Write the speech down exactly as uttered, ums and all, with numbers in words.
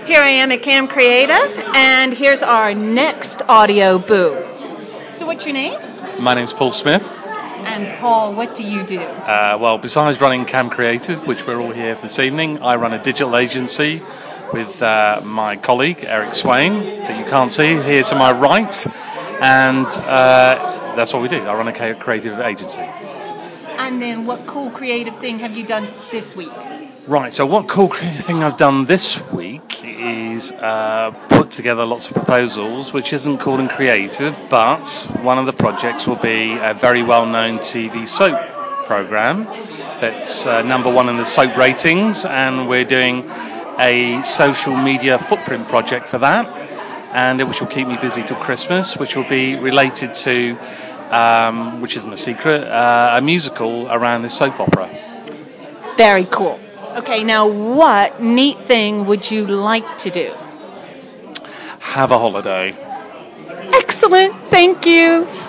Here I am at Cam Creative, and here's our next audio boo. So what's your name? My name's Paul Smith. And Paul, what do you do? Uh, well, besides running Cam Creative, which we're all here for this evening, I run a digital agency with uh, my colleague, Eric Swain, that you can't see, here to my right. And uh, that's what we do. I run a creative agency. And then what cool creative thing have you done this week? Right, so what cool creative thing I've done this week is uh, put together lots of proposals, which isn't called in creative, but one of the projects will be a very well-known T V soap program that's uh, number one in the soap ratings, and we're doing a social media footprint project for that, and which will keep me busy till Christmas, which will be related to, um, which isn't a secret, uh, a musical around this soap opera. Very cool. Okay, now what neat thing would you like to do? Have a holiday. Excellent, thank you.